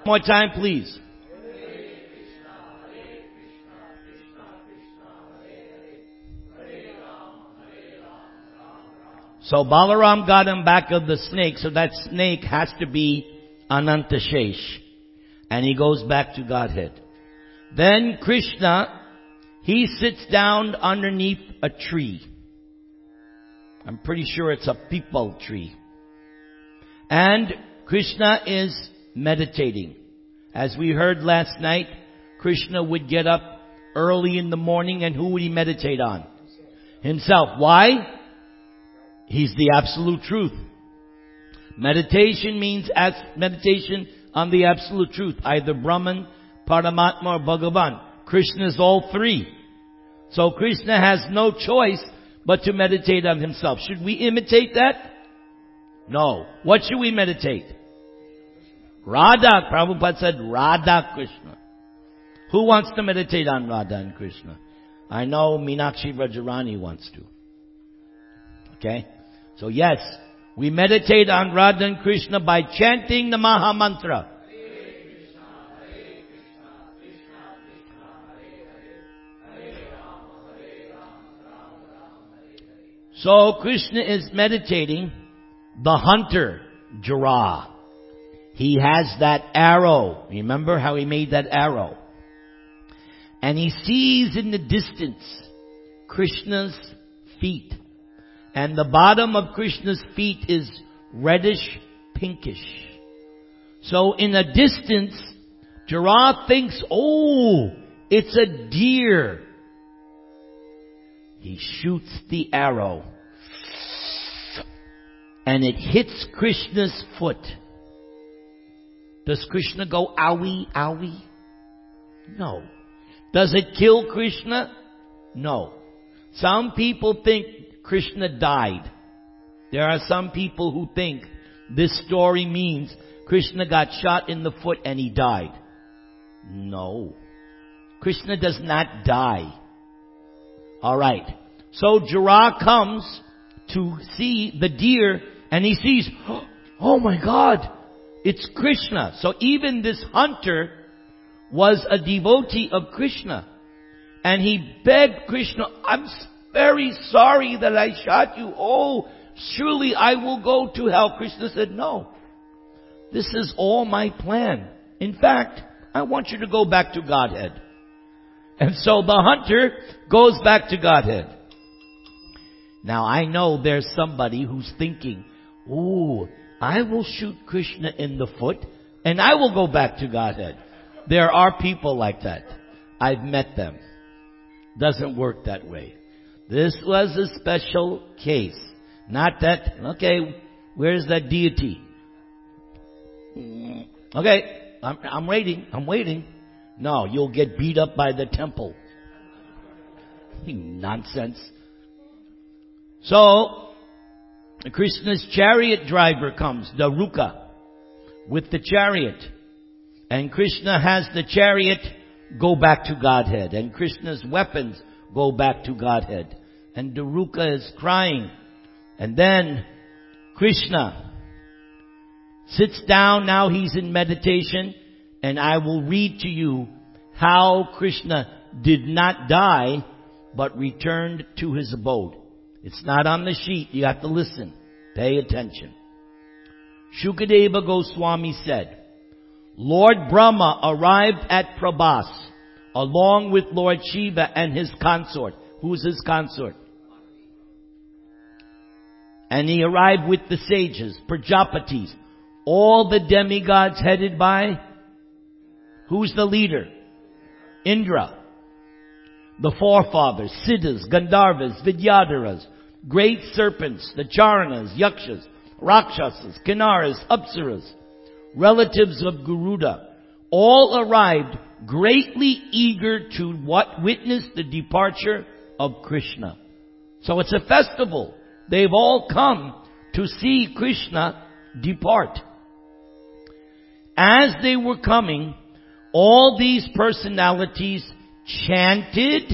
More time, please. So Balaram got him back of the snake, so that snake has to be Anantashesh. And he goes back to Godhead. Then Krishna, he sits down underneath a tree. I'm pretty sure it's a peepal tree. And Krishna is meditating. As we heard last night, Krishna would get up early in the morning, and who would he meditate on? Himself. Why? He's the absolute truth. Meditation means meditation on the absolute truth. Either Brahman, Paramatma, or Bhagavan. Krishna is all three. So Krishna has no choice but to meditate on himself. Should we imitate that? No. What should we meditate? Radha. Prabhupada said Radha Krishna. Who wants to meditate on Radha and Krishna? I know Meenakshi Vrajarani wants to. Okay? So yes, we meditate on Radha and Krishna by chanting the Maha Mantra. So Krishna is meditating. The hunter, Jara, he has that arrow. Remember how he made that arrow? And he sees in the distance Krishna's feet. And the bottom of Krishna's feet is reddish, pinkish. So in a distance, Jara thinks, oh, it's a deer. He shoots the arrow. And it hits Krishna's foot. Does Krishna go, owie, owie? No. Does it kill Krishna? No. Some people think Krishna died. There are some people who think this story means Krishna got shot in the foot and he died. No. Krishna does not die. Alright. So Jara comes to see the deer and he sees, oh my God, it's Krishna. So even this hunter was a devotee of Krishna. And he begged Krishna, I'm very sorry that I shot you. Oh, surely I will go to hell. Krishna said, no. This is all my plan. In fact, I want you to go back to Godhead. And so the hunter goes back to Godhead. Now I know there's somebody who's thinking, oh, I will shoot Krishna in the foot and I will go back to Godhead. There are people like that. I've met them. Doesn't work that way. This was a special case. Not that, okay, where's that deity? Okay, I'm waiting. No, you'll get beat up by the temple. Nonsense. So, Krishna's chariot driver comes, Daruka, with the chariot. And Krishna has the chariot go back to Godhead. And Krishna's weapons go back to Godhead. And Daruka is crying. And then Krishna sits down. Now he's in meditation. And I will read to you how Krishna did not die, but returned to his abode. It's not on the sheet. You have to listen. Pay attention. Shukadeva Goswami said, Lord Brahma arrived at Prabhas along with Lord Shiva and his consort. Who's his consort? And he arrived with the sages, Prajapatis, all the demigods headed by, who's the leader? Indra. The forefathers, Siddhas, Gandharvas, Vidyadharas, great serpents, the Charanas, Yakshas, Rakshasas, Kinnaras, Apsaras, relatives of Garuda, all arrived greatly eager to witness the departure of Krishna. So it's a festival. They've all come to see Krishna depart. As they were coming, all these personalities chanted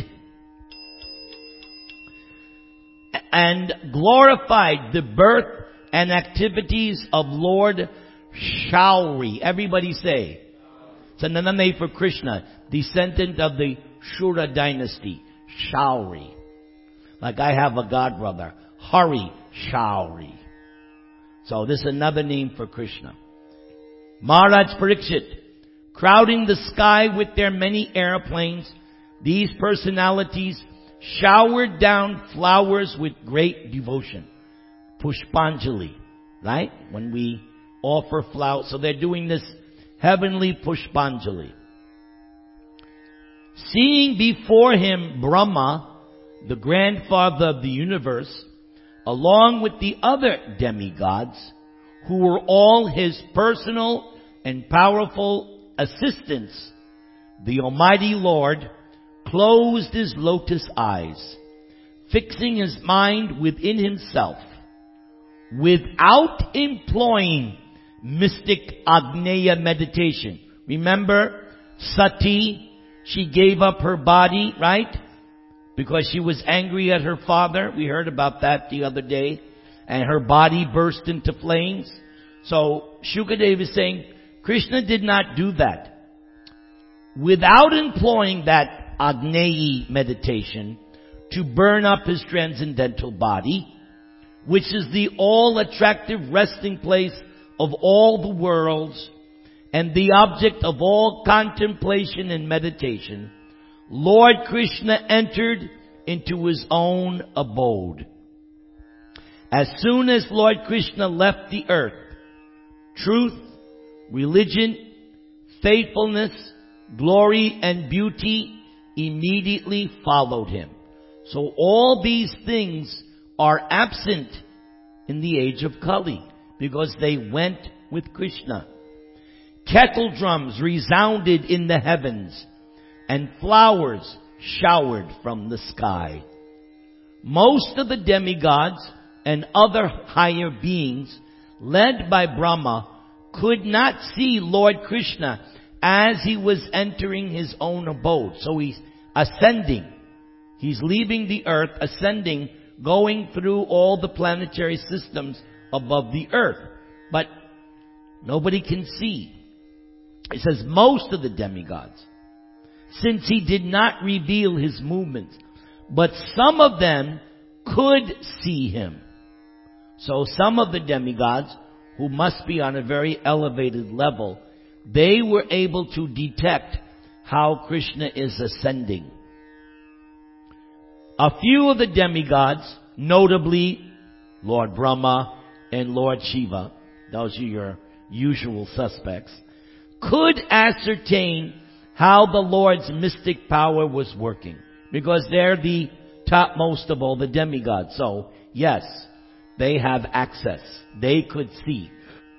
and glorified the birth and activities of Lord Shauri. Everybody say, It's another name for Krishna, descendant of the Shura dynasty, Shauri. Like I have a godbrother, Hari Shauri. So this is another name for Krishna. Maharaj Parikshit, crowding the sky with their many airplanes, these personalities showered down flowers with great devotion. Pushpanjali, right? When we offer flowers. So they're doing this heavenly Pushpanjali. Seeing before him Brahma, the grandfather of the universe, along with the other demigods, who were all his personal and powerful assistants, the Almighty Lord closed his lotus eyes, fixing his mind within himself, without employing mystic Agneya meditation. Remember, Sati, she gave up her body, right? Because she was angry at her father. We heard about that the other day. And her body burst into flames. So Shukadeva is saying, Krishna did not do that. Without employing that Agneyi meditation to burn up his transcendental body, which is the all-attractive resting place of all the worlds and the object of all contemplation and meditation, Lord Krishna entered into his own abode. As soon as Lord Krishna left the earth, truth, religion, faithfulness, glory, and beauty immediately followed him. So all these things are absent in the age of Kali because they went with Krishna. Kettle drums resounded in the heavens and flowers showered from the sky. Most of the demigods and other higher beings, led by Brahma, could not see Lord Krishna as he was entering his own abode. So he's ascending. He's leaving the earth, ascending, going through all the planetary systems above the earth. But nobody can see. It says most of the demigods, since he did not reveal his movements, but some of them could see him. So some of the demigods, who must be on a very elevated level, they were able to detect how Krishna is ascending. A few of the demigods, notably Lord Brahma and Lord Shiva, those are your usual suspects, could ascertain how the Lord's mystic power was working, because they're the topmost of all the demigods. So, yes, they have access. They could see.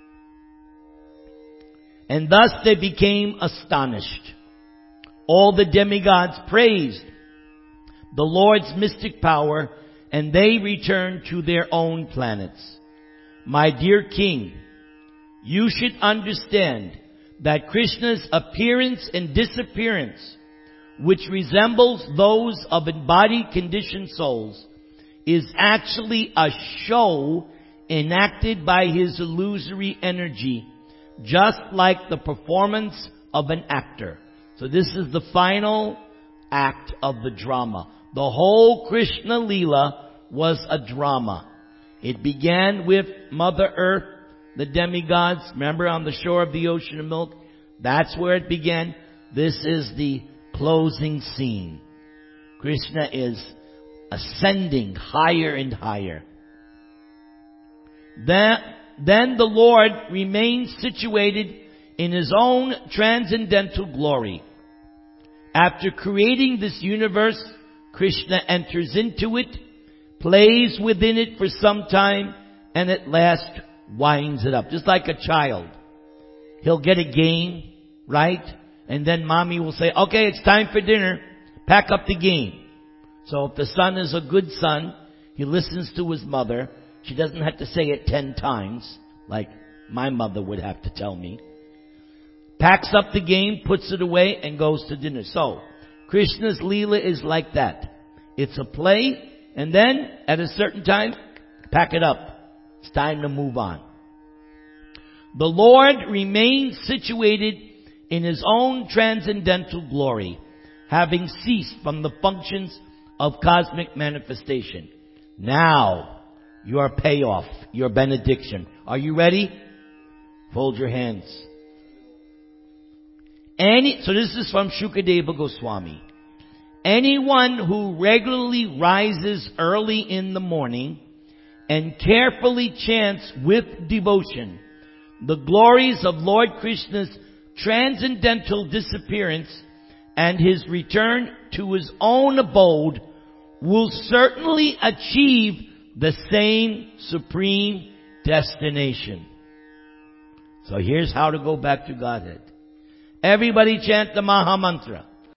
And thus they became astonished. All the demigods praised the Lord's mystic power, and they returned to their own planets. My dear king, you should understand that Krishna's appearance and disappearance, which resembles those of embodied conditioned souls, is actually a show enacted by his illusory energy, just like the performance of an actor. So this is the final act of the drama. The whole Krishna Leela was a drama. It began with Mother Earth, the demigods, remember, on the shore of the ocean of milk? That's where it began. This is the closing scene. Krishna is ascending higher and higher. Then the Lord remains situated in his own transcendental glory. After creating this universe, Krishna enters into it, plays within it for some time, and at last winds it up. Just like a child. He'll get a game, right? And then mommy will say, okay, it's time for dinner. Pack up the game. So if the son is a good son, he listens to his mother. She doesn't have to say it 10 times, like my mother would have to tell me. Packs up the game, puts it away, and goes to dinner. So, Krishna's Leela is like that. It's a play, and then, at a certain time, pack it up. It's time to move on. The Lord remains situated in His own transcendental glory, having ceased from the functions of cosmic manifestation. Now, your payoff, your benediction. Are you ready? Fold your hands. So this is from Shukadeva Goswami. Anyone who regularly rises early in the morning and carefully chants with devotion the glories of Lord Krishna's transcendental disappearance and His return to His own abode will certainly achieve the same supreme destination. So here's how to go back to Godhead. Everybody chant the Maha Mantra.